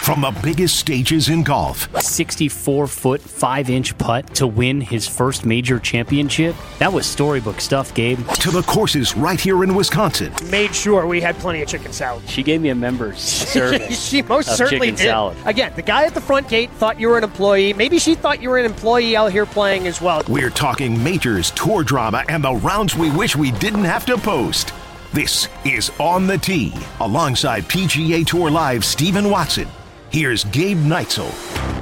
From the biggest stages in golf. 64-foot, 5-inch putt to win his first major championship. That was storybook stuff, Gabe. To the courses right here in Wisconsin. Made sure we had plenty of chicken salad. She gave me a member's service. She most certainly chicken did. Salad. Again, the guy at the front gate thought you were an employee. Maybe she thought you were an employee out here playing as well. We're talking majors, tour drama, and the rounds we wish we didn't have to post. This is On the Tee, alongside PGA Tour Live Stephen Watson. Here's Gabe Neitzel.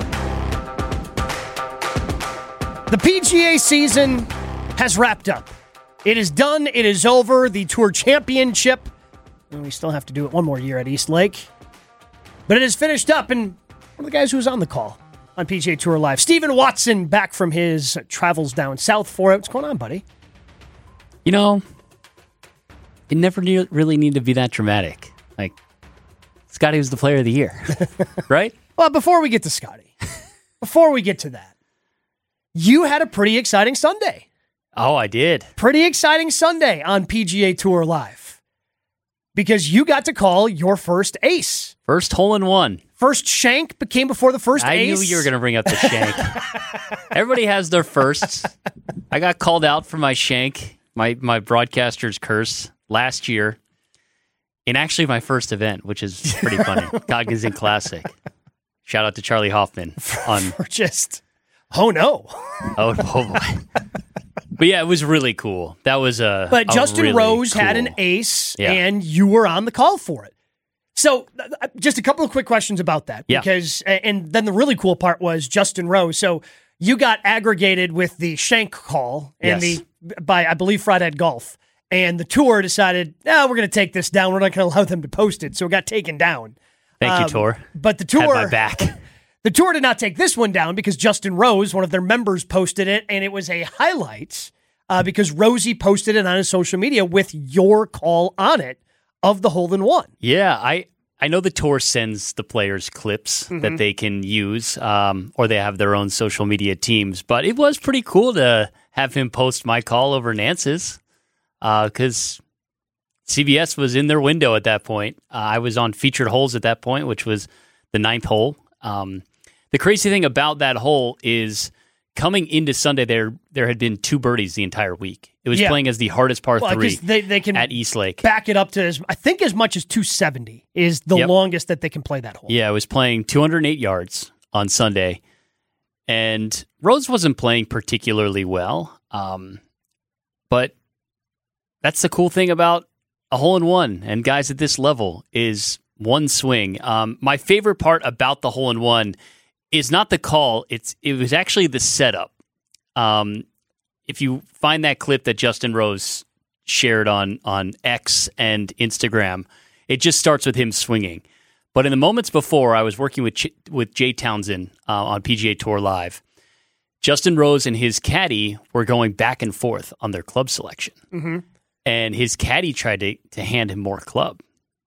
The PGA season has wrapped up. It is done. It is over. The Tour Championship, and we still have to do it one more year at East Lake. But it is finished up, and one of the guys who was on the call on PGA Tour Live, Stephen Watson, back from his travels down south for it. What's going on, buddy? You know, it never really needed to be that dramatic. Like, Scotty was the player of the year, right? Well, before we get to Scotty, before we get to that, you had a pretty exciting Sunday. Oh, I did. Pretty exciting Sunday on PGA Tour Live because you got to call your first ace. First hole in one. First shank came before the first ace. I knew you were going to bring up the shank. Everybody has their firsts. I got called out for my shank, my broadcaster's curse last year. In actually my first event, which is pretty funny. Cognizant Classic. Shout out to Charlie Hoffman. Oh no. Oh boy. But yeah, it was really cool. That was But Justin really Rose cool. had an ace, Yeah. and you were on the call for it. So just a couple of quick questions about that. Yeah. Because, and then the really cool part was Justin Rose. So you got aggregated with the shank call and Yes. by, I believe, Friday Golf. And the tour decided, we're going to take this down. We're not going to allow them to post it. So it got taken down. Thank you, Tour. But the tour, Had my back. The tour did not take this one down because Justin Rose, one of their members, posted it. And it was a highlight because Rosie posted it on his social media with your call on it of the hole in one. Yeah, I know the tour sends the players clips that they can use, or they have their own social media teams. But it was pretty cool to have him post my call over Nance's. Because CBS was in their window at that point. I was on featured holes at that point, which was the 9th hole. The crazy thing about that hole is coming into Sunday, there had been 2 birdies the entire week. It was playing as the hardest par 3 they can at East Lake. Back it up to, I think, as much as 270 is the longest that they can play that hole. Yeah, it was playing 208 yards on Sunday. And Rose wasn't playing particularly well. But that's the cool thing about a hole-in-one and guys at this level is one swing. My favorite part about the hole-in-one is not the call. It was actually the setup. If you find that clip that Justin Rose shared on X and Instagram, it just starts with him swinging. But in the moments before, I was working with Jay Townsend on PGA Tour Live. Justin Rose and his caddy were going back and forth on their club selection. Mm-hmm. And his caddy tried to hand him more club.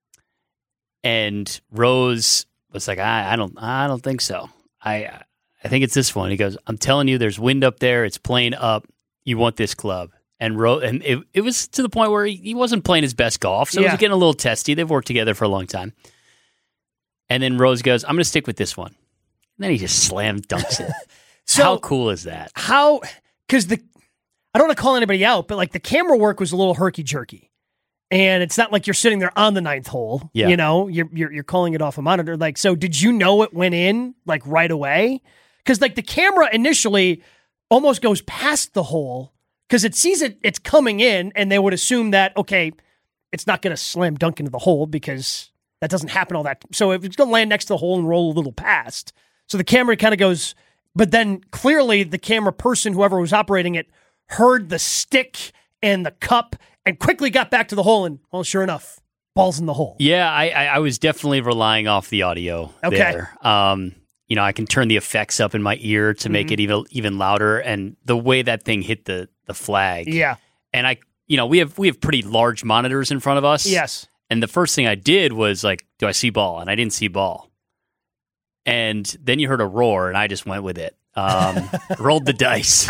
And Rose was like, I don't think so. I think it's this one. He goes, I'm telling you, there's wind up there. It's playing up. You want this club. And it was to the point where he wasn't playing his best golf. So it was getting a little testy. They've worked together for a long time. And then Rose goes, I'm going to stick with this one. And then he just slam dunks it. So how cool is that? Because I don't want to call anybody out, but like the camera work was a little herky-jerky. And it's not like you're sitting there on the 9th hole. Yeah. You know, you're calling it off a monitor. Like, so did you know it went in like right away? Because like the camera initially almost goes past the hole because it sees it's coming in, and they would assume that, okay, it's not going to slam dunk into the hole because that doesn't happen all that. So if it's going to land next to the hole and roll a little past. So the camera kind of goes, but then clearly the camera person, whoever was operating it, heard the stick and the cup and quickly got back to the hole, and, well, sure enough, ball's in the hole. Yeah, I was definitely relying off the audio there. I can turn the effects up in my ear to make it even louder, and the way that thing hit the flag. Yeah. And we have pretty large monitors in front of us. Yes. And the first thing I did was like, do I see ball? And I didn't see ball. And then you heard a roar, and I just went with it. Rolled the dice.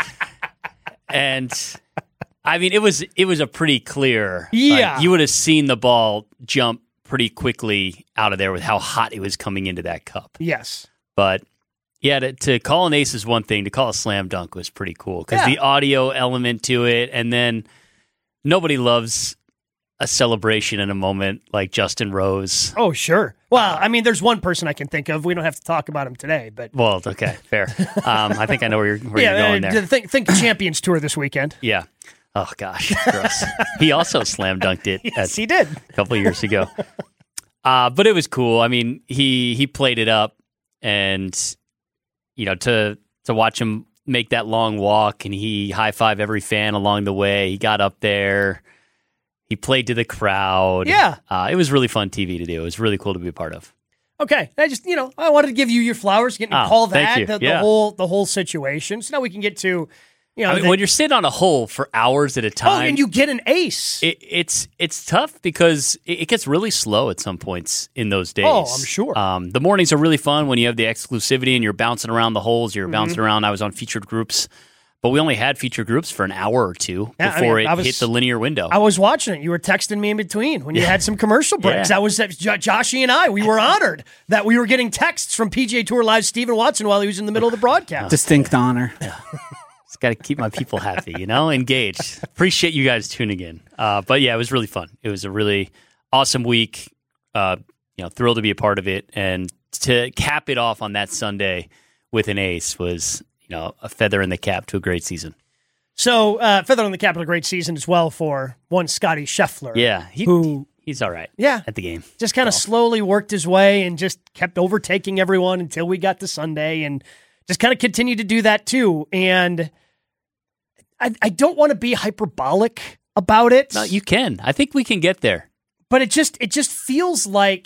And I mean, it was a pretty clear. Yeah. You would have seen the ball jump pretty quickly out of there with how hot it was coming into that cup. Yes. But yeah, to call an ace is one thing. To call a slam dunk was pretty cool because the audio element to it, and then nobody loves a celebration in a moment like Justin Rose. Oh, sure. Well, I mean, there's one person I can think of. We don't have to talk about him today, but well, okay, fair. I think I know where you're going there. Think Champions Tour this weekend. Yeah. Oh gosh, gross. He also slam dunked it. Yes, he did a couple of years ago. But it was cool. I mean, he played it up, and to watch him make that long walk, and he high-fived every fan along the way. He got up there. He played to the crowd. Yeah. It was really fun TV to do. It was really cool to be a part of. Okay. I just, I wanted to give you your flowers, getting to call that the whole situation. So now we can get to, when you're sitting on a hole for hours at a time. Oh, and you get an ace. It's tough because it gets really slow at some points in those days. Oh, I'm sure. The mornings are really fun when you have the exclusivity and you're bouncing around the holes. You're bouncing around. I was on featured groups. But we only had feature groups for an hour or two before it hit the linear window. I was watching it. You were texting me in between when you had some commercial breaks. That was Joshy and I. We were honored that we were getting texts from PGA Tour Live Stephen Watson while he was in the middle of the broadcast. Distinct honor. Yeah. Just got to keep my people happy, engaged. Appreciate you guys tuning in. But yeah, it was really fun. It was a really awesome week. Thrilled to be a part of it. And to cap it off on that Sunday with an ace was a feather in the cap to a great season. So, feather in the cap to a great season as well for one Scotty Scheffler. Yeah, he's all right at the game. Just kind of slowly worked his way and just kept overtaking everyone until we got to Sunday and just kind of continued to do that too. And I don't want to be hyperbolic about it. No, you can. I think we can get there. But it just feels like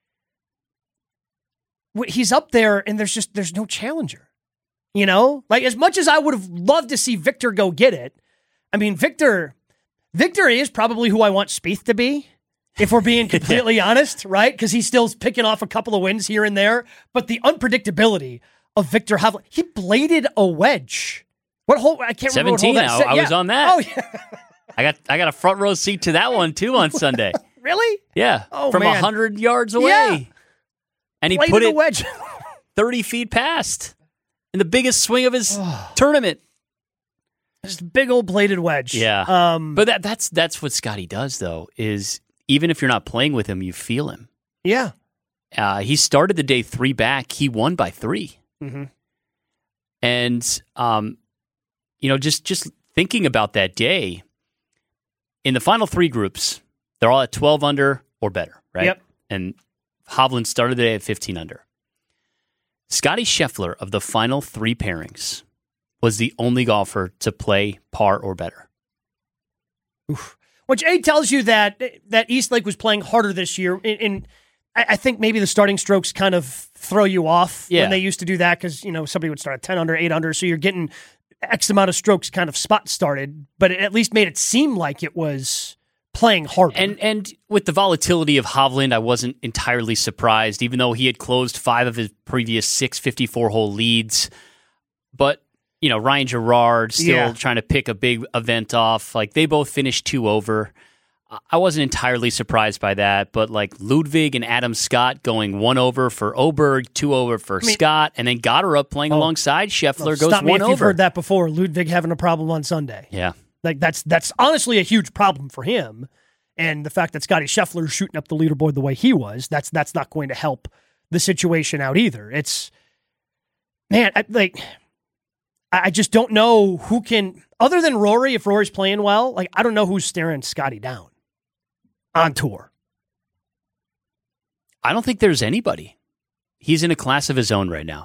he's up there and there's no challenger. Like as much as I would have loved to see Victor go get it, I mean, Victor is probably who I want Spieth to be, if we're being completely honest, right? Because he's still picking off a couple of wins here and there. But the unpredictability of Victor Hovland, he bladed a wedge. What hole? I can't remember what hole that 17. I was on that. Oh, yeah. I got a front row seat to that one too on Sunday. Really? Yeah. Oh, from man. 100 yards away. Yeah. And he Bladed put it a wedge 30 feet past in the biggest swing of his tournament. Just a big old bladed wedge. Yeah. But that's what Scotty does, though, is even if you're not playing with him, you feel him. Yeah. He started the day 3 back. He won by 3. Mm-hmm. And, just thinking about that day, in the final 3 groups, they're all at 12 under or better, right? Yep. And Hovland started the day at 15 under. Scotty Scheffler, of the final 3 pairings, was the only golfer to play par or better. Oof. Which tells you that Eastlake was playing harder this year. I think maybe the starting strokes kind of throw you off when they used to do that because, somebody would start at 10 under, 8 under, so you're getting X amount of strokes kind of spot started, but it at least made it seem like it was playing harder. And with the volatility of Hovland, I wasn't entirely surprised, even though he had closed 5 of his previous 6 54-hole leads. But, Ryan Gerard still trying to pick a big event off. Like, they both finished 2 over. I wasn't entirely surprised by that, but like Ludwig and Adam Scott going 1 over for Oberg, 2 over for Scott, and then Gotterup playing alongside Scheffler goes 1 over. You've heard that before. Ludwig having a problem on Sunday. Yeah. Like that's honestly a huge problem for him, and the fact that Scotty Scheffler is shooting up the leaderboard the way he was, that's not going to help the situation out either. It's I just don't know who can, other than Rory. If Rory's playing well, I don't know who's staring Scotty down on tour. I don't think there's anybody. He's in a class of his own right now.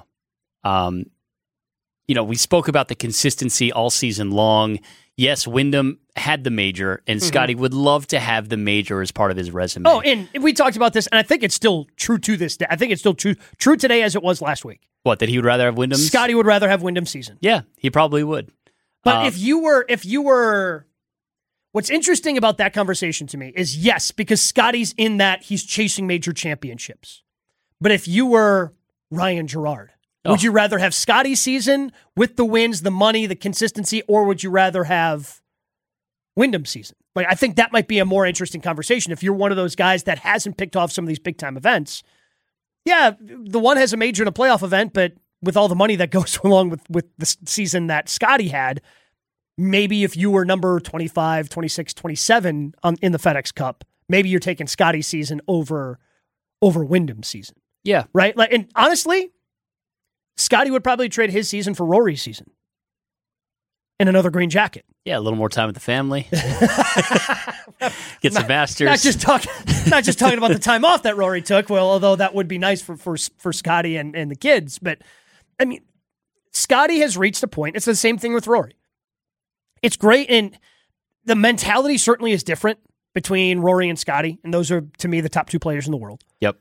We spoke about the consistency all season long. Yes, Wyndham had the major, and Scotty would love to have the major as part of his resume. Oh, and we talked about this, and I think it's still true to this day. I think it's still true today as it was last week. What, that he would rather have Wyndham's? Scotty would rather have Wyndham's season. Yeah, he probably would. But if you were, what's interesting about that conversation to me is, yes, because Scotty's in that he's chasing major championships. But if you were Ryan Gerard, would you rather have Scotty's season with the wins, the money, the consistency, or would you rather have Wyndham season. Like, I think that might be a more interesting conversation. If you're one of those guys that hasn't picked off some of these big time events, yeah, the one has a major and a playoff event, but with all the money that goes along with the season that Scotty had, maybe if you were number 25, 26, 27 in the FedEx Cup, maybe you're taking Scotty's season over Wyndham's season. Yeah. Right? Like, and honestly, Scotty would probably trade his season for Rory's season in another green jacket. Yeah, a little more time with the family. Get some Masters. Not just talking about the time off that Rory took, well, although that would be nice for Scotty and the kids. But, I mean, Scotty has reached a point. It's the same thing with Rory. It's great, and the mentality certainly is different between Rory and Scotty, and those are, to me, the top two players in the world. Yep.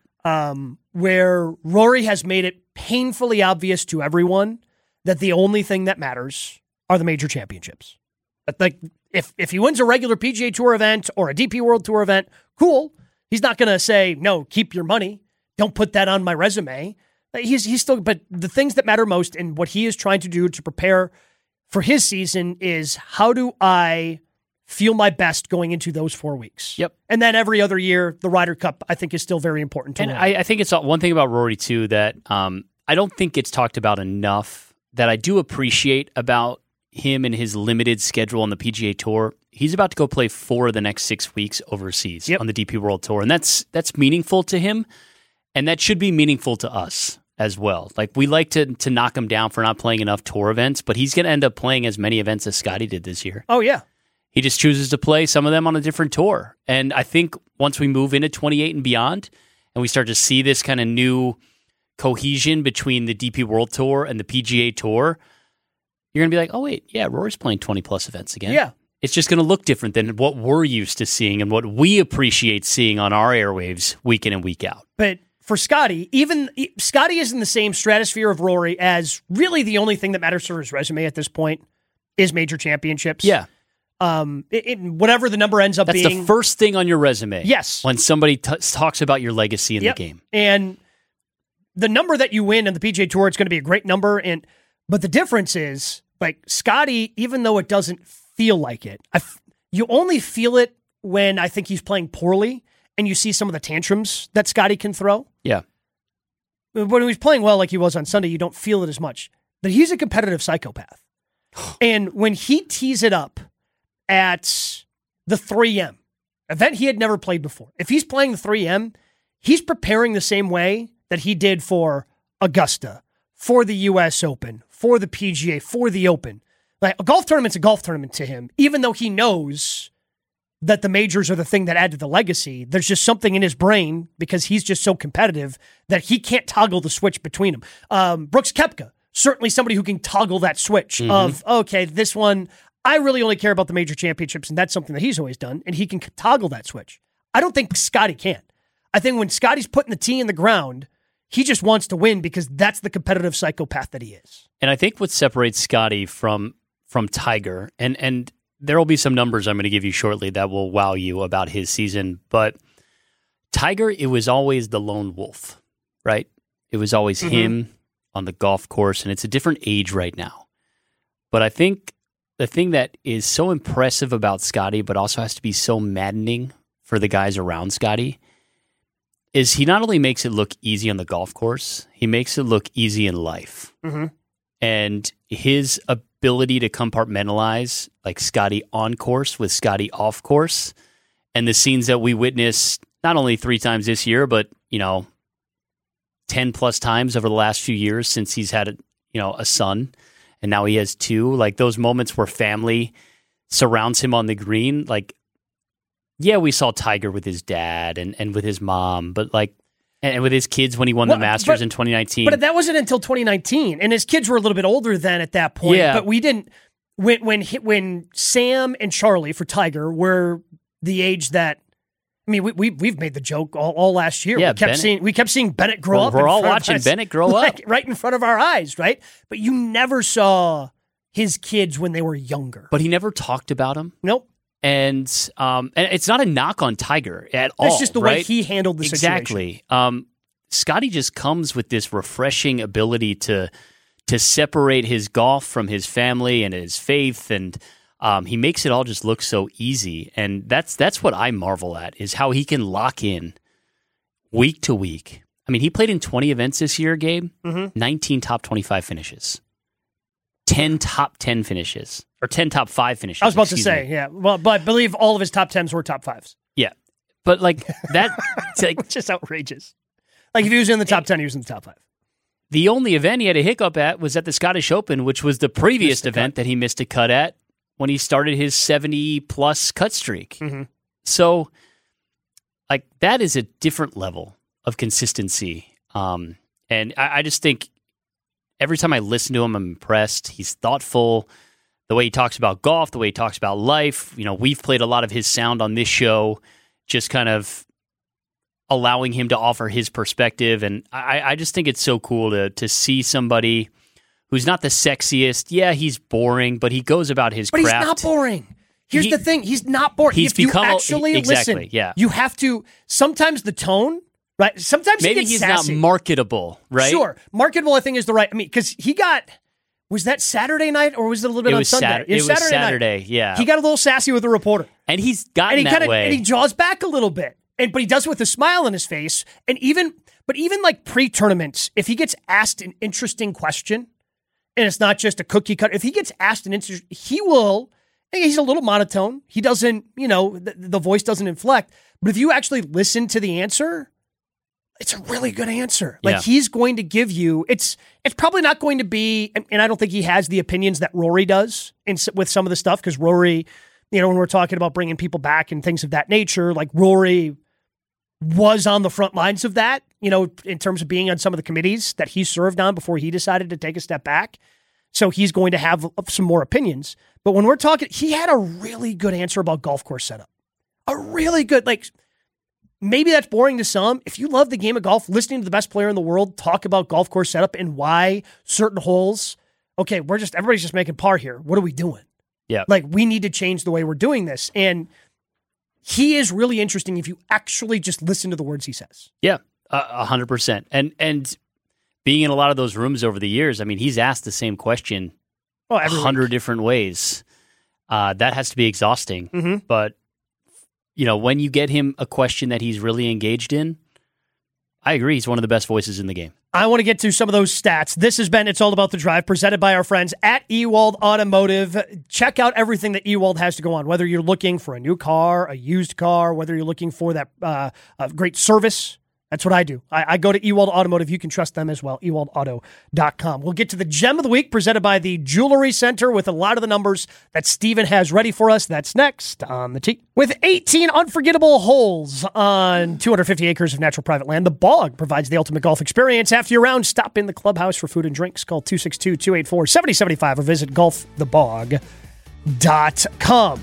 Where Rory has made it painfully obvious to everyone that the only thing that matters are the major championships. Like, if he wins a regular PGA Tour event or a DP World Tour event, cool. He's not going to say, no, keep your money. Don't put that on my resume. He's still, but the things that matter most and what he is trying to do to prepare for his season is, how do I feel my best going into those 4 weeks? Yep. And then every other year, the Ryder Cup, I think, is still very important to him. And I think it's one thing about Rory, too, that I don't think it's talked about enough, that I do appreciate about him and his limited schedule on the PGA Tour. He's about to go play 4 of the next 6 weeks overseas on the DP World Tour. And that's meaningful to him, and that should be meaningful to us as well. Like, we like to knock him down for not playing enough tour events, but he's going to end up playing as many events as Scotty did this year. Oh, yeah. He just chooses to play some of them on a different tour. And I think once we move into 28 and beyond, and we start to see this kind of new cohesion between the DP World Tour and the PGA Tour, you're going to be like, oh, wait, yeah, Rory's playing 20-plus events again. Yeah. It's just going to look different than what we're used to seeing and what we appreciate seeing on our airwaves week in and week out. But for Scotty, even Scotty is in the same stratosphere of Rory, as really the only thing that matters for his resume at this point is major championships. Yeah. Whatever the number ends up being. That's the first thing on your resume. Yes. When somebody talks about your legacy in the game. And the number that you win on the PGA Tour, it's going to be a great number. But the difference is, like, Scotty, even though it doesn't feel like it, you only feel it when I think he's playing poorly and you see some of the tantrums that Scotty can throw. Yeah. When he's playing well like he was on Sunday, you don't feel it as much. But he's a competitive psychopath. And when he tees it up at the 3M, event he had never played before, if he's playing the 3M, he's preparing the same way that he did for Augusta, for the U.S. Open, for the PGA, for the Open. Like, a golf tournament's a golf tournament to him, even though he knows that the majors are the thing that add to the legacy. There's just something in his brain, because he's just so competitive, that he can't toggle the switch between them. Brooks Koepka, certainly somebody who can toggle that switch of, okay, this one, I really only care about the major championships, and that's something that he's always done, and he can toggle that switch. I don't think Scotty can. I think when Scotty's putting the tee in the ground, he just wants to win, because that's the competitive psychopath that he is. And I think what separates Scotty from Tiger, and there will be some numbers I'm going to give you shortly that will wow you about his season, but Tiger, it was always the lone wolf, right? It was always him on the golf course, and it's a different age right now. But I think the thing that is so impressive about Scotty, but also has to be so maddening for the guys around Scotty, is he not only makes it look easy on the golf course, he makes it look easy in life. And his ability to compartmentalize, like Scotty on course with Scotty off course, and the scenes that we witnessed not only 3 times this year, but 10 plus times over the last few years since he's had a son, and now he has 2. Like, those moments where family surrounds him on the green, like, yeah, we saw Tiger with his dad and with his mom, but and with his kids when he won the Masters in 2019. But that wasn't until 2019, and his kids were a little bit older then at that point. Yeah. But we didn't. When Sam and Charlie for Tiger were the age that, I mean, we've made the joke all last year. Yeah, we kept seeing Bennett grow up. We're all watching Bennett grow up right in front of our eyes, right? But you never saw his kids when they were younger. But he never talked about them. Nope. And it's not a knock on Tiger at all. It's just the way he handled the situation. Exactly. Scotty just comes with this refreshing ability to separate his golf from his family and his faith, and He makes it all just look so easy, and that's what I marvel at, is how he can lock in week to week. I mean, he played in 20 events this year, Gabe. 19 top 25 finishes, 10 top 10 finishes, or 10 top 5 finishes. I was about to say, yeah. Well, but I believe all of his top 10s were top 5s. Yeah, but like that, like, just outrageous. Like if he was in the top 10, he was in the top 5. The only event he had a hiccup at was at the Scottish Open, which was the previous event that he missed a cut at when he started his 70-plus cut streak. So, like, that is a different level of consistency. And I just think every time I listen to him, I'm impressed. He's thoughtful. The way he talks about golf, the way he talks about life. You know, we've played a lot of his sound on this show, just kind of allowing him to offer his perspective. And I just think it's so cool to see somebody who's not the sexiest. Yeah, he's boring, but he goes about his craft. But he's not boring. Here's the thing. He's not boring. He's if you become actually listen, you have to, sometimes the tone, right? Sometimes maybe he gets he's sassy. not marketable, right? Sure. Marketable, I think, is the right, I mean, because he got, was that Saturday night or was it a little bit on Sunday? It was Saturday night. Yeah. He got a little sassy with the reporter. And he's gotten that way. And he jaws back a little bit. But he does it with a smile on his face. And even like pre-tournaments, if he gets asked an interesting question, and it's not just a cookie cut, if he gets asked an interesting, he will, he's a little monotone. He doesn't, the voice doesn't inflect. But if you actually listen to the answer, it's a really good answer. Like he's going to give you, it's probably not going to be, and I don't think he has the opinions that Rory does with some of the stuff, because Rory, when we're talking about bringing people back and things of that nature, like Rory was on the front lines of that, in terms of being on some of the committees that he served on before he decided to take a step back. So he's going to have some more opinions. But when we're talking, he had a really good answer about golf course setup. A really good, like, maybe that's boring to some. If you love the game of golf, listening to the best player in the world talk about golf course setup and why certain holes, okay, everybody's just making par here. What are we doing? Yeah. Like, we need to change the way we're doing this. And he is really interesting if you actually just listen to the words he says. Yeah, 100%. And being in a lot of those rooms over the years, I mean, he's asked the same question 100 different ways. That has to be exhausting. But, when you get him a question that he's really engaged in, I agree. He's one of the best voices in the game. I want to get to some of those stats. This has been It's All About the Drive, presented by our friends at Ewald Automotive. Check out everything that Ewald has to go on, whether you're looking for a new car, a used car, whether you're looking for that great service. That's what I do. I go to Ewald Automotive. You can trust them as well, ewaldauto.com. We'll get to the Gem of the Week, presented by the Jewelry Center, with a lot of the numbers that Steven has ready for us. That's next on the Tee. With 18 unforgettable holes on 250 acres of natural private land, The Bog provides the ultimate golf experience. After your round, stop in the clubhouse for food and drinks. Call 262-284-7075 or visit golfthebog.com.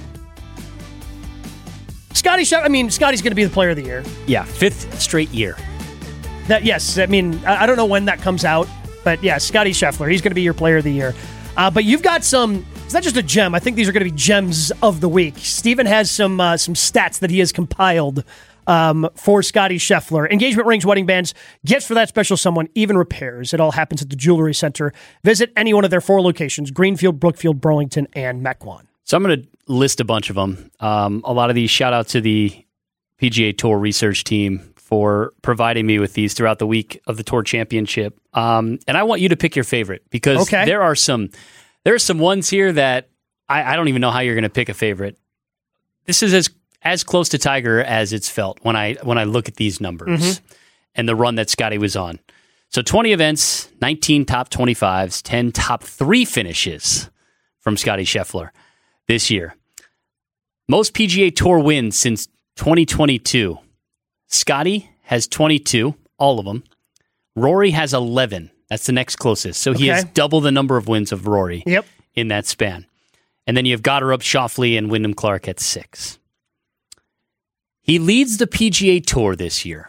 Scotty's going to be the player of the year. Yeah, 5th straight year. Yes, I don't know when that comes out, but yeah, Scotty Scheffler, he's going to be your player of the year. But you've got some, it's not just a gem, I think these are going to be gems of the week. Steven has some stats that he has compiled for Scotty Scheffler. Engagement rings, wedding bands, gifts for that special someone, even repairs. It all happens at the Jewelry Center. Visit any one of their 4 locations, Greenfield, Brookfield, Burlington, and Mequon. So I'm going to list a bunch of them. A lot of these, shout out to the PGA Tour research team for providing me with these throughout the week of the Tour Championship. And I want you to pick your favorite, because there are some ones here that I don't even know how you're going to pick a favorite. This is as close to Tiger as it's felt when I look at these numbers and the run that Scotty was on. So 20 events, 19 top 25s, 10 top 3 finishes from Scotty Scheffler this year. Most PGA Tour wins since 2022. Scotty has 22, all of them. Rory has 11. That's the next closest. So he has double the number of wins of Rory in that span. And then you have Goddard, Schauffele, and Wyndham Clark at 6. He leads the PGA Tour this year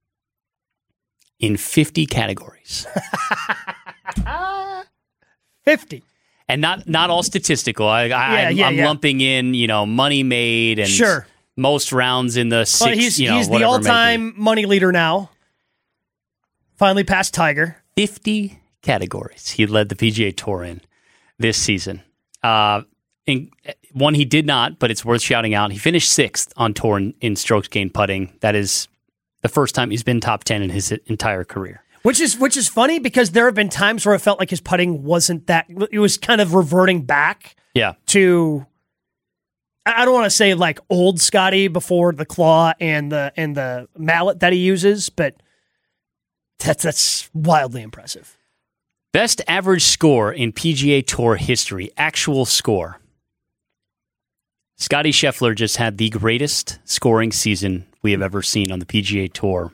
in 50 categories. 50. And not all statistical. I'm lumping in, money made and most rounds in the 6. Well, he's the all-time money leader now. Finally passed Tiger. 50 categories he led the PGA Tour in this season. one he did not, but it's worth shouting out. He finished 6th on tour in strokes gained putting. That is the first time he's been top 10 in his entire career. Which is funny because there have been times where I felt like his putting wasn't that. It was kind of reverting back. Yeah. To, I don't want to say like old Scotty before the claw and the mallet that he uses, but that's wildly impressive. Best average score in PGA Tour history, actual score. Scotty Scheffler just had the greatest scoring season we have ever seen on the PGA Tour.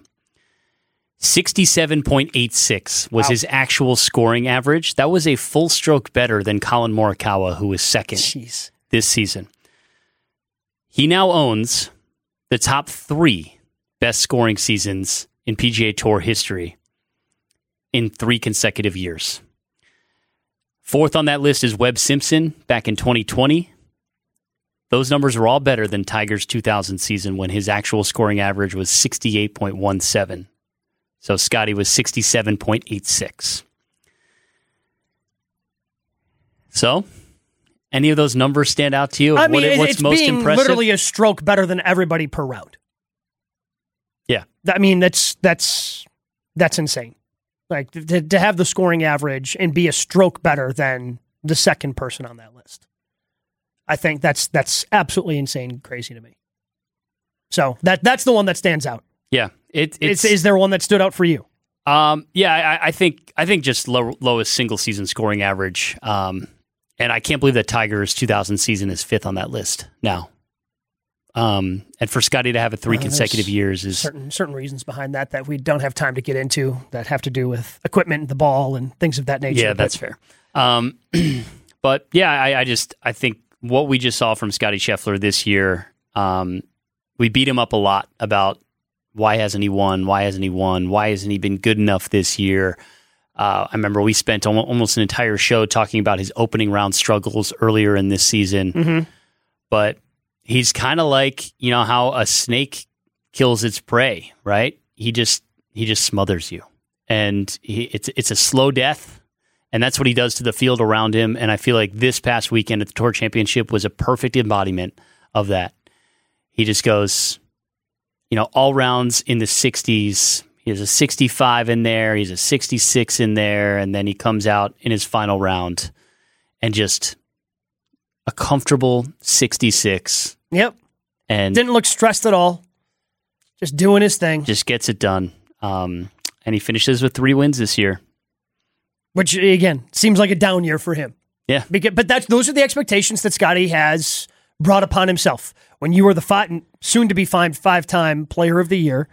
67.86 was his actual scoring average. That was a full stroke better than Colin Morikawa, who was second this season. He now owns the top 3 best scoring seasons in PGA Tour history in 3 consecutive years. 4th on that list is Webb Simpson back in 2020. Those numbers are all better than Tiger's 2000 season when his actual scoring average was 68.17. So Scotty was 67.86. So, any of those numbers stand out to you? I mean, what's it's most being impressive? Literally a stroke better than everybody per round. Yeah. I mean, that's insane. Like, to have the scoring average and be a stroke better than the second person on that list. I think that's absolutely insane, crazy to me. So that's the one that stands out. Yeah. Is there one that stood out for you? Yeah, I think just lowest single season scoring average. And I can't believe that Tiger's 2000 season is 5th on that list now. And for Scotty to have a 3 consecutive years is certain reasons behind that we don't have time to get into that have to do with equipment and the ball and things of that nature. Yeah, that's fair. But yeah, I think what we just saw from Scotty Scheffler this year, we beat him up a lot about why hasn't he won? Why hasn't he won? Why hasn't he been good enough this year? I remember we spent almost an entire show talking about his opening round struggles earlier in this season. Mm-hmm. But he's kind of like, how a snake kills its prey, right? He just smothers you. And it's a slow death. And that's what he does to the field around him. And I feel like this past weekend at the Tour Championship was a perfect embodiment of that. He just goes, all rounds in the 60s. He has a 65 in there. He's a 66 in there. And then he comes out in his final round and just a comfortable 66. Yep. And didn't look stressed at all. Just doing his thing. Just gets it done. And he finishes with 3 wins this year. Which, again, seems like a down year for him. Yeah. But those are the expectations that Scotty has brought upon himself. When you were the soon-to-be 5-time Player of the Year,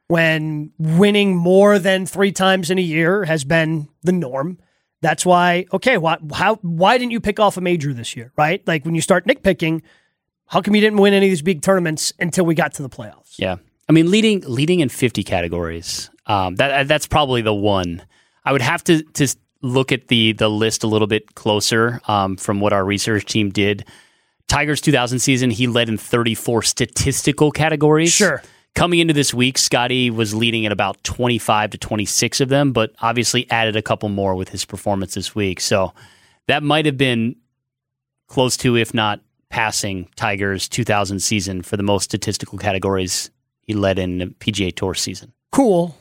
when winning more than 3 times in a year has been the norm, that's why, okay, why didn't you pick off a major this year, right? Like, when you start nitpicking, how come you didn't win any of these big tournaments until we got to the playoffs? Yeah. I mean, leading in 50 categories, that's probably the one. I would have to look at the list a little bit closer from what our research team did. Tiger's 2000 season, he led in 34 statistical categories. Sure. Coming into this week, Scotty was leading at about 25 to 26 of them, but obviously added a couple more with his performance this week. So that might have been close to, if not passing, Tiger's 2000 season for the most statistical categories he led in the PGA Tour season. Cool.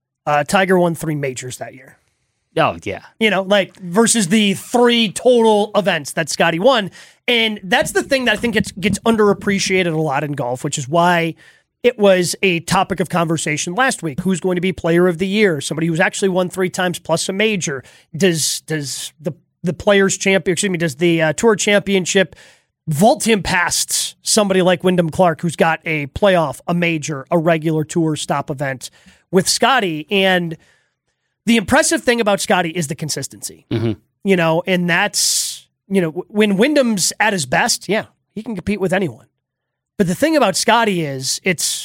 Tiger won 3 majors that year. Oh, yeah. Versus the 3 total events that Scotty won. And that's the thing that I think gets underappreciated a lot in golf, which is why it was a topic of conversation last week. Who's going to be Player of the Year? Somebody who's actually won 3 times plus a major. Does the Players Champion, does the Tour Championship vault him past somebody like Wyndham Clark, who's got a playoff, a major, a regular Tour stop event with Scotty? And the impressive thing about Scotty is the consistency, and that's, when Wyndham's at his best, yeah, he can compete with anyone. But the thing about Scotty is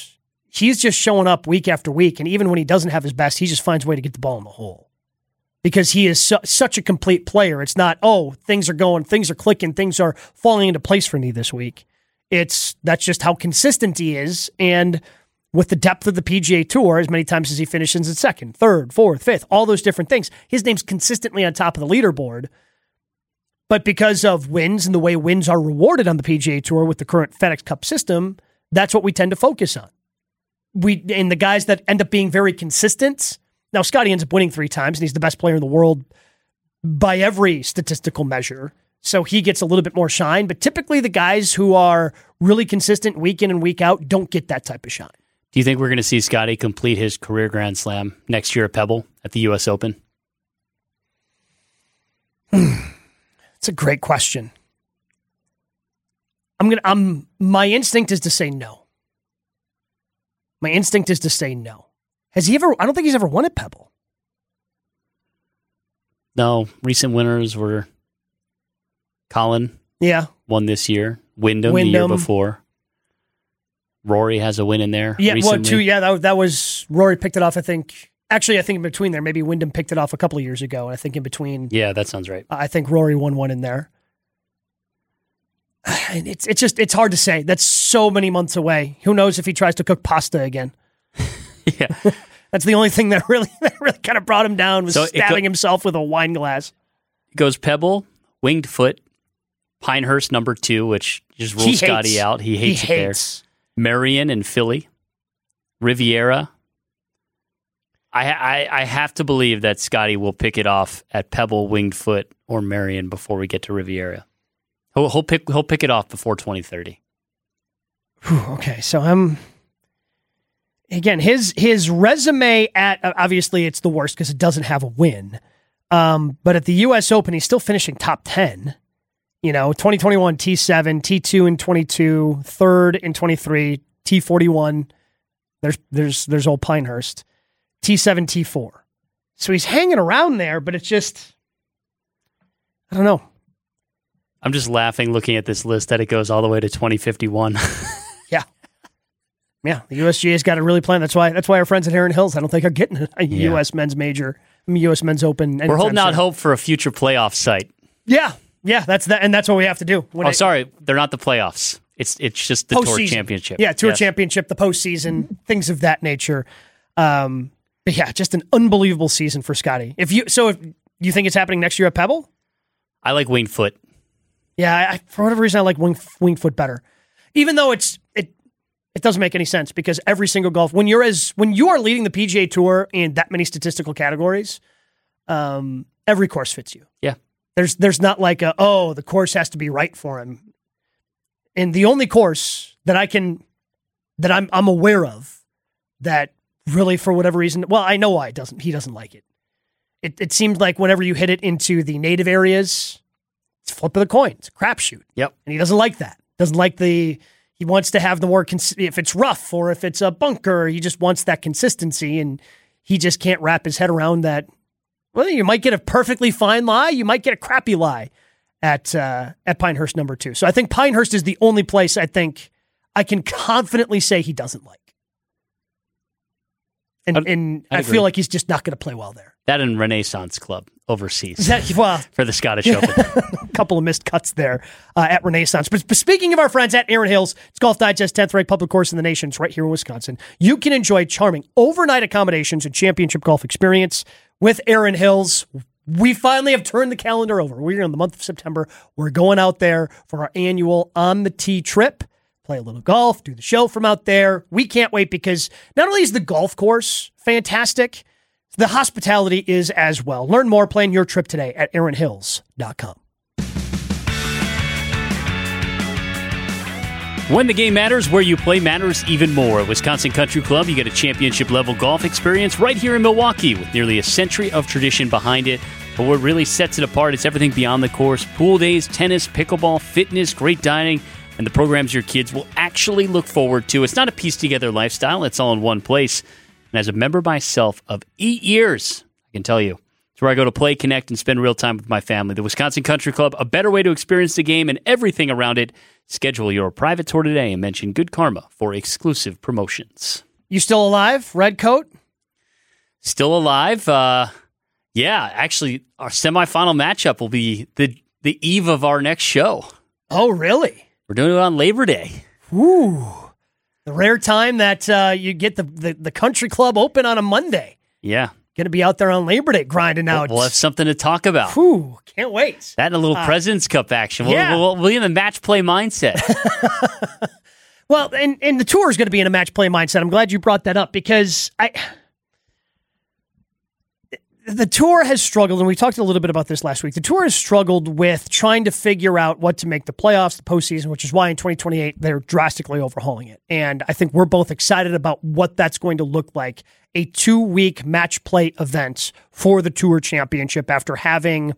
he's just showing up week after week. And even when he doesn't have his best, he just finds a way to get the ball in the hole because he is such a complete player. It's not, things are clicking, things are falling into place for me this week. That's just how consistent he is. And with the depth of the PGA Tour, as many times as he finishes in 2nd, 3rd, 4th, 5th, all those different things, his name's consistently on top of the leaderboard. But because of wins and the way wins are rewarded on the PGA Tour with the current FedEx Cup system, that's what we tend to focus on. And the guys that end up being very consistent. Now, Scotty ends up winning 3 times, and he's the best player in the world by every statistical measure. So he gets a little bit more shine. But typically the guys who are really consistent week in and week out don't get that type of shine. Do you think we're going to see Scotty complete his career Grand Slam next year at Pebble at the U.S. Open? It's a great question. My instinct is to say no. My instinct is to say no. Has he ever? I don't think he's ever won at Pebble. No, recent winners were Colin. Yeah, won this year. Wyndham the year before. Rory has a win in there. Yeah, recently. well, 2. Yeah, that was Rory picked it off. I think in between there, maybe Wyndham picked it off a couple of years ago. And I think in between. Yeah, that sounds right. I think Rory won one in there. And it's hard to say. That's so many months away. Who knows if he tries to cook pasta again? Yeah, that's the only thing that really kind of brought him down was stabbing himself with a wine glass. It goes Pebble, Winged Foot, Pinehurst number 2, which just rules Scotty out. He hates it there. Marion and Philly, Riviera. I have to believe that Scotty will pick it off at Pebble, Winged Foot, or Marion before we get to Riviera. He'll pick it off before 2030. Okay, so again, his resume at, obviously it's the worst because it doesn't have a win. But at the U.S. Open, he's still finishing top 10. 2021 T7, T2 in 22, 3rd in 23, T41. There's old Pinehurst. T7, T4. So he's hanging around there, but it's just, I don't know. I'm just laughing looking at this list that it goes all the way to 2051. Yeah, the USGA's got it really planned. That's why our friends at Erin Hills, I don't think, are getting a U.S. men's major, U.S. men's open. We're holding out hope for a future playoff site. Yeah, that's what we have to do. Sorry, they're not the playoffs. It's just the Tour Championship. Yeah, Tour Championship, the postseason, things of that nature. But yeah, just an unbelievable season for Scotty. If you think it's happening next year at Pebble? I like Winged Foot. Yeah, for whatever reason, I like Winged Foot better. Even though it doesn't make any sense because every single golf when you are leading the PGA Tour in that many statistical categories, every course fits you. Yeah, there's not like the course has to be right for him. And the only course that I'm aware of that really for whatever reason, well, I know why he doesn't like it. It seems like whenever you hit it into the native areas, it's flip of the coin. It's a crapshoot. Yep, and he doesn't like that. Doesn't like He wants to have the more, if it's rough or if it's a bunker, he just wants that consistency, and he just can't wrap his head around that. Well, you might get a perfectly fine lie, you might get a crappy lie at Pinehurst number 2. So I think Pinehurst is the only place I think I can confidently say he doesn't like. And I feel like he's just not going to play well there. That and Renaissance Club overseas for the Scottish Open. A couple of missed cuts there at Renaissance. But speaking of our friends at Erin Hills, it's Golf Digest 10th ranked public course in the nation. It's right here in Wisconsin. You can enjoy charming overnight accommodations and championship golf experience with Erin Hills. We finally have turned the calendar over. We're in the month of September. We're going out there for our annual On the Tee trip. Play a little golf, do the show from out there. We can't wait because not only is the golf course fantastic, the hospitality is as well. Learn more, plan your trip today at erinhills.com. When the game matters, where you play matters even more. At Wisconsin Country Club, you get a championship-level golf experience right here in Milwaukee with nearly a century of tradition behind it. But what really sets it apart is everything beyond the course. Pool days, tennis, pickleball, fitness, great dining, and the programs your kids will actually look forward to. It's not a pieced-together lifestyle. It's all in one place. And as a member myself of 8 years, I can tell you, it's where I go to play, connect, and spend real time with my family. The Wisconsin Country Club, a better way to experience the game and everything around it. Schedule your private tour today and mention Good Karma for exclusive promotions. You still alive, Redcoat? Still alive. Yeah, actually, our semifinal matchup will be the eve of our next show. Oh, really? We're doing it on Labor Day. Ooh. The rare time that you get the country club open on a Monday. Yeah. going to be out there on Labor Day grinding out. We'll have something to talk about. Whew, can't wait. That and a little President's Cup action. Yeah. We'll be in the match play mindset. Well, and the tour is going to be in a match play mindset. I'm glad you brought that up because the tour has struggled, and we talked a little bit about this last week. The tour has struggled with trying to figure out what to make the playoffs, the postseason, which is why in 2028 they're drastically overhauling it. And I think we're both excited about what that's going to look like, a 2-week match play event for the Tour Championship after having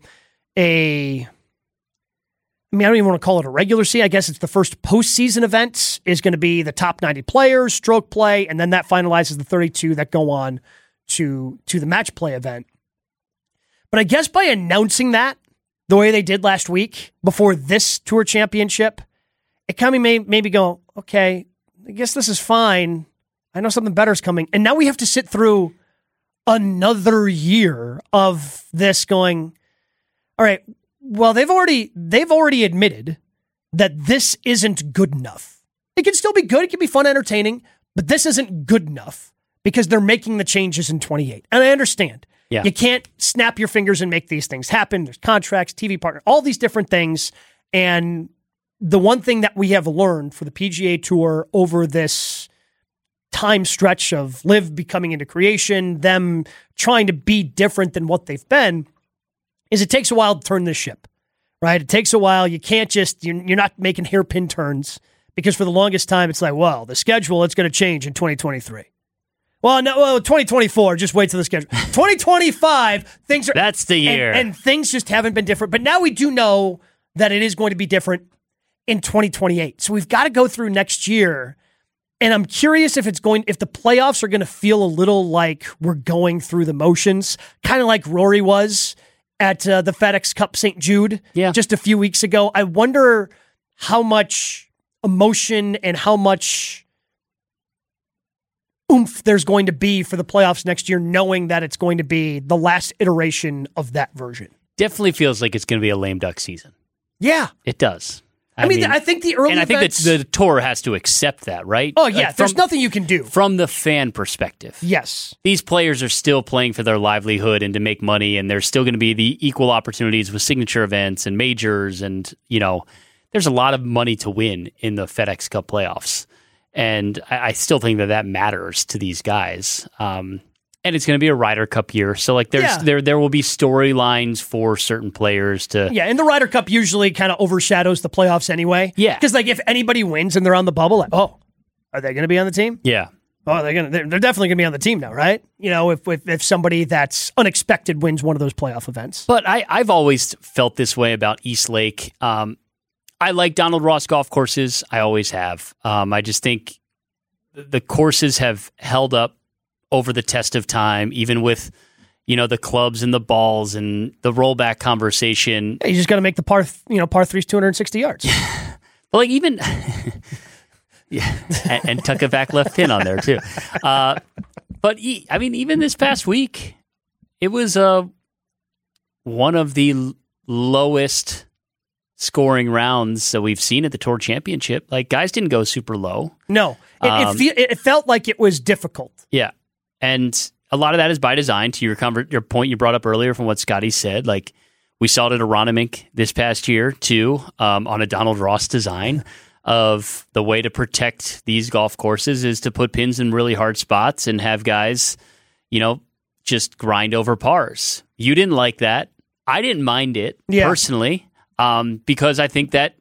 I don't even want to call it a regular season. I guess it's the first postseason event is going to be the top 90 players, stroke play, and then that finalizes the 32 that go on to the match play event. But I guess by announcing that the way they did last week before this Tour Championship, it kind of made me go, okay, I guess this is fine. I know something better is coming. And now we have to sit through another year of this going, all right, well, they've already admitted that this isn't good enough. It can still be good. It can be fun, entertaining, but this isn't good enough because they're making the changes in 28. And I understand. Yeah. You can't snap your fingers and make these things happen. There's contracts, TV partner, all these different things. And the one thing that we have learned for the PGA Tour over this time stretch of Live becoming into creation, them trying to be different than what they've been, is it takes a while to turn this ship, right? It takes a while. You can't just, you're not making hairpin turns because for the longest time, it's like, well, the schedule, it's going to change in 2023. Well, no, 2024, just wait till the schedule. 2025, things are... That's the year. And things just haven't been different. But now we do know that it is going to be different in 2028. So we've got to go through next year. And I'm curious if the playoffs are going to feel a little like we're going through the motions, kind of like Rory was at the FedEx Cup St. Jude just a few weeks ago. I wonder how much emotion and how much oomph there's going to be for the playoffs next year, knowing that it's going to be the last iteration of that version. Definitely feels like it's going to be a lame duck season. Yeah. It does. I mean, I think the early events... And I think that the tour has to accept that, right? Oh, yeah. There's nothing you can do. From the fan perspective. Yes. These players are still playing for their livelihood and to make money, and there's still going to be the equal opportunities with signature events and majors, and, there's a lot of money to win in the FedEx Cup playoffs. And I still think that matters to these guys. And it's going to be a Ryder Cup year. So there will be storylines for certain players to... Yeah, and the Ryder Cup usually kind of overshadows the playoffs anyway. Yeah. Because if anybody wins and they're on the bubble, are they going to be on the team? Yeah. Oh, they're definitely going to be on the team now, right? If somebody that's unexpected wins one of those playoff events. But I've always felt this way about East Lake. I like Donald Ross golf courses. I always have. I just think the courses have held up over the test of time, even with, the clubs and the balls and the rollback conversation. Yeah, you just got to make the par 3's 260 yards. Well, even, yeah, and tuck a back left pin on there too. But even this past week, it was one of the lowest scoring rounds that we've seen at the Tour Championship. Guys didn't go super low. No, it felt like it was difficult. Yeah. And a lot of that is by design, to your point you brought up earlier from what Scotty said. We saw it at Aronimink this past year, too, on a Donald Ross design of the way to protect these golf courses is to put pins in really hard spots and have guys, just grind over pars. You didn't like that. I didn't mind it, personally, because I think that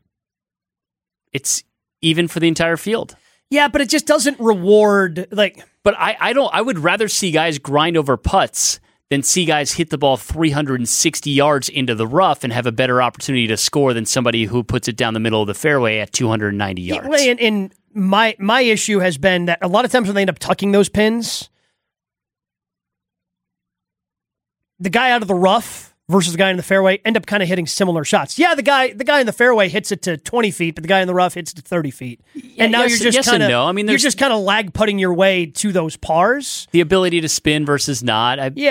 it's even for the entire field. Yeah, but it just doesn't reward But I would rather see guys grind over putts than see guys hit the ball 360 yards into the rough and have a better opportunity to score than somebody who puts it down the middle of the fairway at 290 yards. Yeah, and my issue has been that a lot of times when they end up tucking those pins, the guy out of the rough versus the guy in the fairway end up kind of hitting similar shots. Yeah, the guy in the fairway hits it to 20 feet, but the guy in the rough hits it to 30 feet. And now you're just kind of you're just kind of lag putting your way to those pars. The ability to spin versus not. I think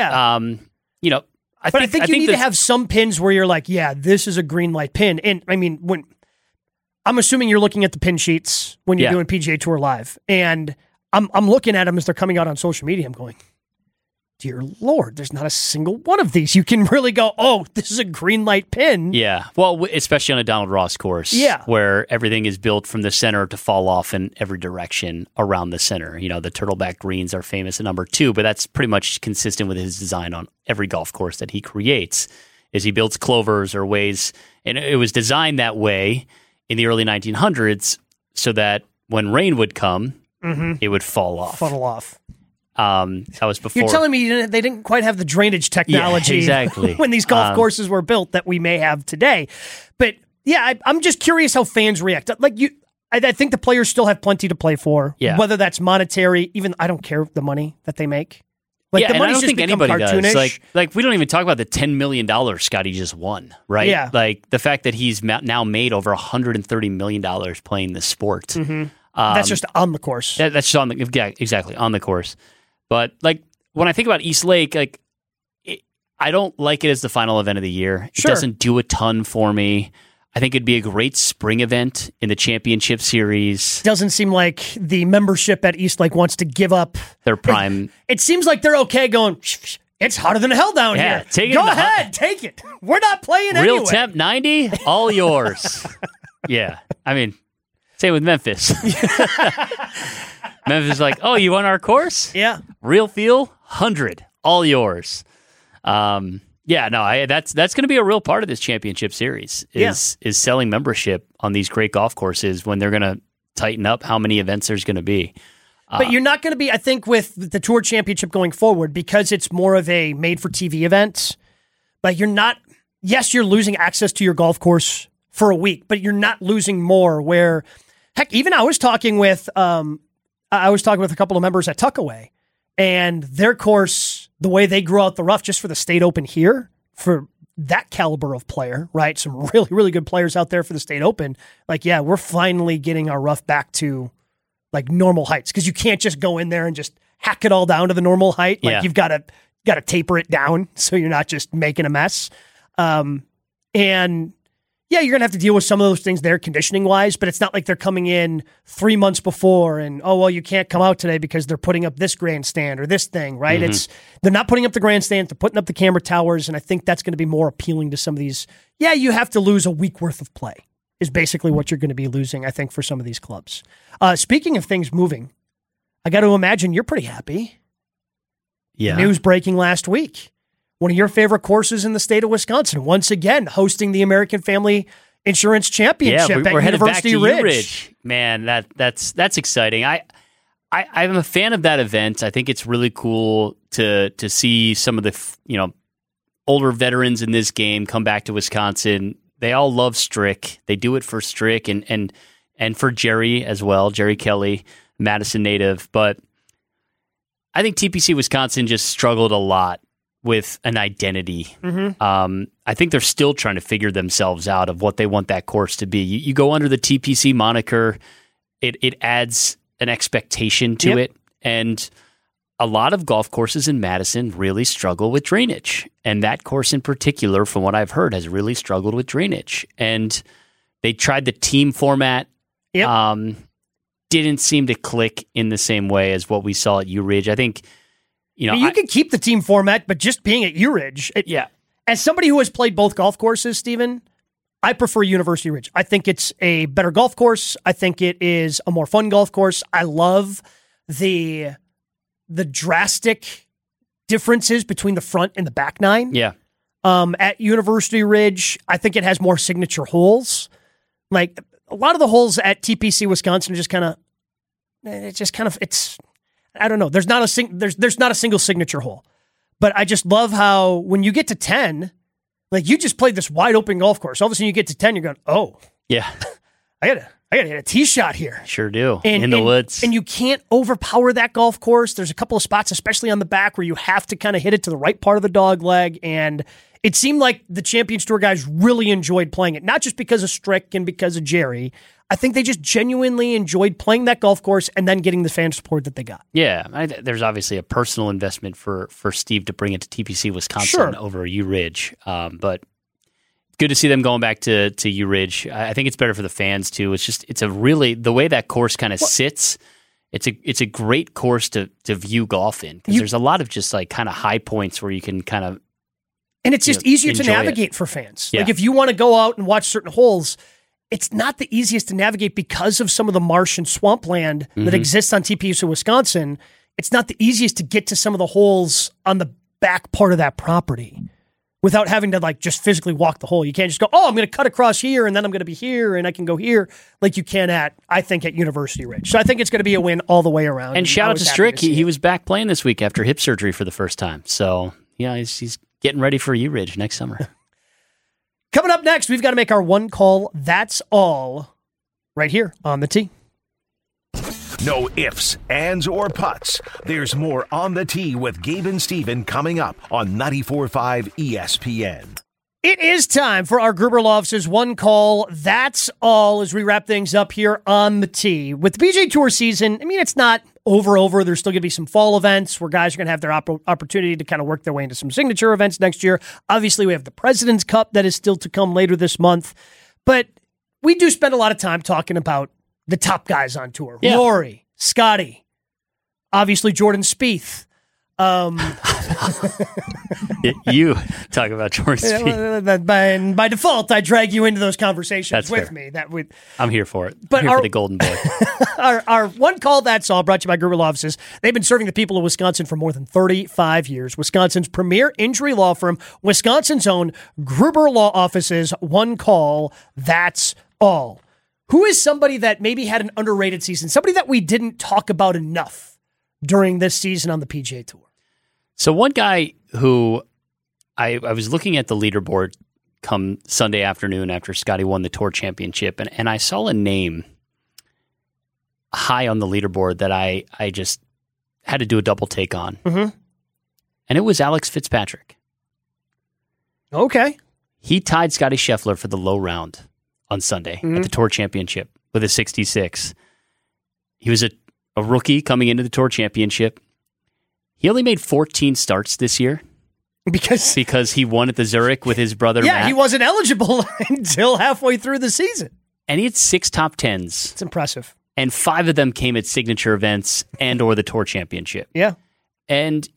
you need to have some pins where you're like, yeah, this is a green light pin. And when I'm assuming you're looking at the pin sheets when you're doing PGA Tour Live, and I'm looking at them as they're coming out on social media. I'm going, dear Lord, there's not a single one of these you can really go, oh, this is a green light pin. Yeah. Well, especially on a Donald Ross course. Yeah. Where everything is built from the center to fall off in every direction around the center. The turtleback greens are famous at number 2, but that's pretty much consistent with his design on every golf course that he creates, is he builds clovers or ways, and it was designed that way in the early 1900s so that when rain would come, it would fall off. Funnel off. That was before. You're telling me they didn't quite have the drainage technology exactly. when these golf courses were built that we may have today. But yeah, I'm just curious how fans react. I think the players still have plenty to play for. Yeah. Whether that's monetary, even I don't care the money that they make. The money's and I don't just think become anybody cartoonish. does. Like we don't even talk about the $10 million Scotty just won, right? Yeah. Like the fact that he's now made over $130 million playing this sport. That's just on the course. That's just on exactly on the course. But like when I think about East Lake, I don't like it as the final event of the year. Sure. It doesn't do a ton for me. I think it'd be a great spring event in the championship series. Doesn't seem like the membership at East Lake wants to give up Their prime. It seems like they're okay going, it's hotter than hell down here. Take it Go in the ahead, take it. We're not playing Real anyway. temp 90, all yours. Yeah. I mean, same with Memphis. Memphis is like, oh, you want our course? Yeah. Real feel, 100, all yours. That's going to be a real part of this championship series is selling membership on these great golf courses when they're going to tighten up how many events there's going to be. But you're not going to be, I think, with the Tour Championship going forward, because it's more of a made-for-TV event, but you're not, yes, you're losing access to your golf course for a week, but you're not losing more where, heck, even I was talking with a couple of members at Tuckaway, and their course, the way they grew out the rough just for the State Open here, for that caliber of player, right? Some really, really good players out there for the State Open. Like, yeah, we're finally getting our rough back to like normal heights, because you can't just go in there and just hack it all down to the normal height. Like you've got to taper it down so you're not just making a mess. And yeah, you're going to have to deal with some of those things there conditioning wise, but it's not like they're coming in 3 months before and, oh, well, you can't come out today because they're putting up this grandstand or this thing, right? They're not putting up the grandstand, they're putting up the camera towers. And I think that's going to be more appealing to some of these. Yeah, you have to lose a week worth of play is basically what you're going to be losing, I think, for some of these clubs. Speaking of things moving, I got to imagine you're pretty happy. Yeah. News breaking last week. One of your favorite courses in the state of Wisconsin, once again hosting the American Family Insurance Championship at headed University back to Ridge. Man, that's exciting. I'm a fan of that event. I think it's really cool to see some of the older veterans in this game come back to Wisconsin. They all love Strick. They do it for Strick and for Jerry as well, Jerry Kelly, Madison native. But I think TPC Wisconsin just struggled a lot with an identity. I think they're still trying to figure themselves out of what they want that course to be. You go under the TPC moniker, it adds an expectation to it. And a lot of golf courses in Madison really struggle with drainage. And that course in particular, from what I've heard, has really struggled with drainage. And they tried the team format. Didn't seem to click in the same way as what we saw at U Ridge. I think, you can keep the team format, but just being at U Ridge. As somebody who has played both golf courses, Stephen, I prefer University Ridge. I think it's a better golf course. I think it is a more fun golf course. I love the drastic differences between the front and the back nine. Yeah. At University Ridge, I think it has more signature holes. Like a lot of the holes at TPC Wisconsin are it's I don't know. There's not a single signature hole. But I just love how when you get to 10, like you just played this wide open golf course. All of a sudden you get to 10, you're going, oh. Yeah. I gotta hit a tee shot here. Sure do. In the woods. And you can't overpower that golf course. There's a couple of spots, especially on the back, where you have to kind of hit it to the right part of the dog leg. And it seemed like the Champions Tour guys really enjoyed playing it, not just because of Strick and because of Jerry. I think they just genuinely enjoyed playing that golf course and then getting the fan support that they got. Yeah, there's obviously a personal investment for Steve to bring it to TPC Wisconsin over U Ridge, but good to see them going back to U Ridge. I think it's better for the fans too. It's a really the way that course kind of sits. it's a great course to view golf in because there's a lot of just like kind of high points where you can kind of. And it's just easier to navigate for fans. Yeah. Like if you want to go out and watch certain holes, it's not the easiest to navigate because of some of the marsh and swampland that exists on TPUSA Wisconsin. It's not the easiest to get to some of the holes on the back part of that property without having to like just physically walk the hole. You can't just go, I'm going to cut across here and then I'm going to be here and I can go here like you can at University Ridge. So I think it's going to be a win all the way around. And shout out to Strick. He was back playing this week after hip surgery for the first time. So yeah, he's getting ready for U Ridge next summer. Coming up next, we've got to make our one call. That's all right here on the tee. No ifs, ands, or puts. There's more On the Tee with Gabe and Steven coming up on 94.5 ESPN. It is time for our Gruber Law Office's one call. That's all as we wrap things up here on the tee. With the PGA Tour season, I mean, it's not over. There's still going to be some fall events where guys are going to have their opportunity to kind of work their way into some signature events next year. Obviously, we have the President's Cup that is still to come later this month. But we do spend a lot of time talking about the top guys on tour. Yeah. Rory, Scotty, obviously Jordan Spieth. You talk about Jordan Spieth. By default, I drag you into those conversations with me. I'm here for it. I'm here for the golden boy. Our one call, that's all, brought to you by Gruber Law Offices. They've been serving the people of Wisconsin for more than 35 years. Wisconsin's premier injury law firm, Wisconsin's own Gruber Law Offices. One call, that's all. Who is somebody that maybe had an underrated season? Somebody that we didn't talk about enough during this season on the PGA Tour? So one guy who I was looking at the leaderboard come Sunday afternoon after Scotty won the Tour Championship, and I saw a name high on the leaderboard that I just had to do a double take on. Mm-hmm. And it was Alex Fitzpatrick. Okay. He tied Scotty Scheffler for the low round on Sunday at the Tour Championship with a 66. He was a rookie coming into the Tour Championship. He only made 14 starts this year because he won at the Zurich with his brother Matt. Yeah, he wasn't eligible until halfway through the season. And he had 6 top 10s. It's impressive. And 5 of them came at signature events and or the Tour Championship. Yeah. And,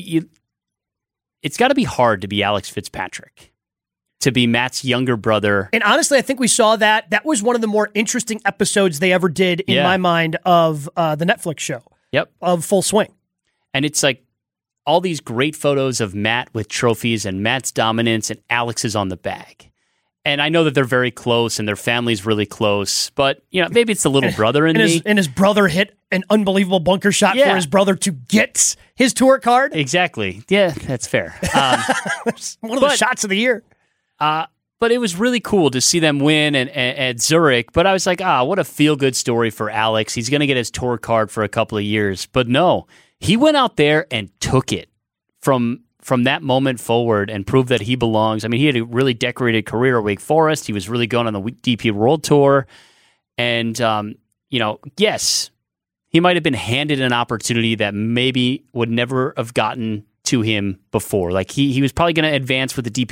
it's got to be hard to be Alex Fitzpatrick, to be Matt's younger brother. And honestly, I think we saw that. That was one of the more interesting episodes they ever did, in my mind, of the Netflix show. Yep. Of Full Swing. And it's like all these great photos of Matt with trophies and Matt's dominance and Alex is on the bag. And I know that they're very close and their family's really close, but maybe it's the little brother in me. And his brother hit an unbelievable bunker shot for his brother to get his tour card. Exactly. Yeah, that's fair. One of the shots of the year. But it was really cool to see them win at Zurich. But I was like, what a feel-good story for Alex. He's going to get his tour card for a couple of years. But no, he went out there and took it from that moment forward and proved that he belongs. I mean, he had a really decorated career at Wake Forest. He was really going on the DP World Tour. And, yes, he might have been handed an opportunity that maybe would never have gotten to him before. Like he was probably going to advance with the DP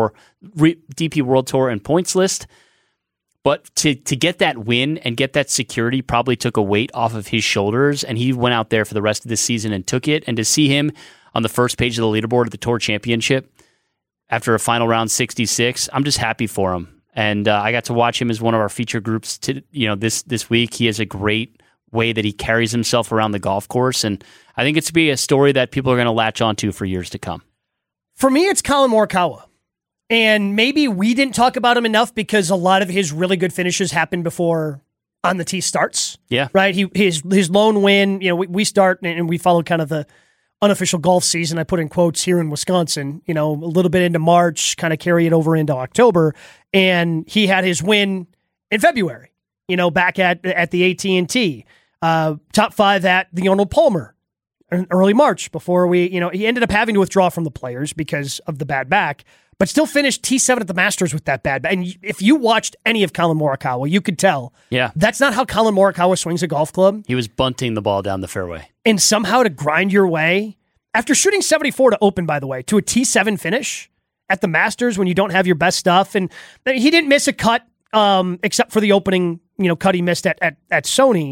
World Tour and points list. But to get that win and get that security probably took a weight off of his shoulders, and he went out there for the rest of the season and took it. And to see him on the first page of the leaderboard of the Tour Championship after a final round 66, I'm just happy for him. And I got to watch him as one of our feature groups this week. He has a great way that he carries himself around the golf course, and I think it's to be a story that people are going to latch onto for years to come. For me, it's Collin Morikawa. And maybe we didn't talk about him enough because a lot of his really good finishes happened before On the Tee starts. Yeah. Right? His lone win, we start and we follow kind of the unofficial golf season. I put in quotes here in Wisconsin, a little bit into March, kind of carry it over into October. And he had his win in February, back at the AT&T. Top 5 at the Arnold Palmer in early March before he ended up having to withdraw from the Players because of the bad back. But still finished T7 at the Masters with that bad back. And if you watched any of Collin Morikawa, you could tell. Yeah. That's not how Collin Morikawa swings a golf club. He was bunting the ball down the fairway. And somehow to grind your way, after shooting 74 to open, by the way, to a T7 finish at the Masters when you don't have your best stuff. And he didn't miss a cut except for the opening cut he missed at Sony.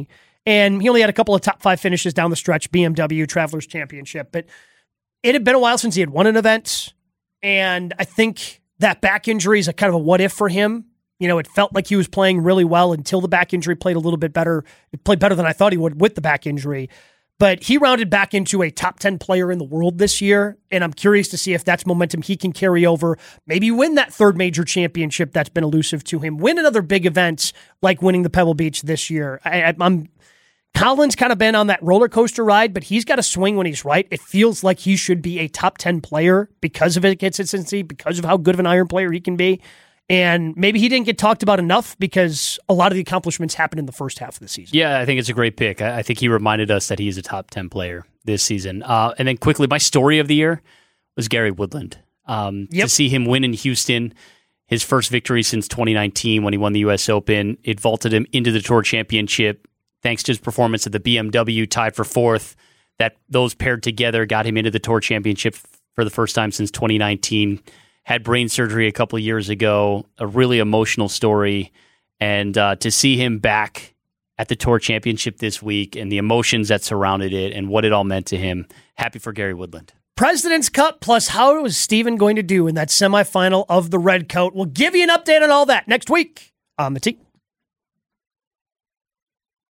And he only had a couple of top 5 finishes down the stretch, BMW, Travelers Championship. But it had been a while since he had won an event. And I think that back injury is a kind of a what if for him. You know, it felt like he was playing really well until the back injury played a little bit better. It played better than I thought he would with the back injury. But he rounded back into a top 10 player in the world this year, and I'm curious to see if that's momentum he can carry over, maybe win that third major championship that's been elusive to him, win another big event like winning the Pebble Beach this year. Colin's kind of been on that roller coaster ride, but he's got a swing when he's right. It feels like he should be a top 10 player because of his consistency, because of how good of an iron player he can be. And maybe he didn't get talked about enough because a lot of the accomplishments happened in the first half of the season. Yeah, I think it's a great pick. I think he reminded us that he's a top 10 player this season. And then quickly, my story of the year was Gary Woodland. To see him win in Houston, his first victory since 2019 when he won the U.S. Open, it vaulted him into the Tour Championship thanks to his performance at the BMW, tied for 4th. Those paired together got him into the Tour Championship for the first time since 2019. Had brain surgery a couple of years ago, a really emotional story. And to see him back at the Tour Championship this week and the emotions that surrounded it and what it all meant to him, happy for Gary Woodland. President's Cup plus how is Steven going to do in that semifinal of the Red Coat? We'll give you an update on all that next week on the Tee.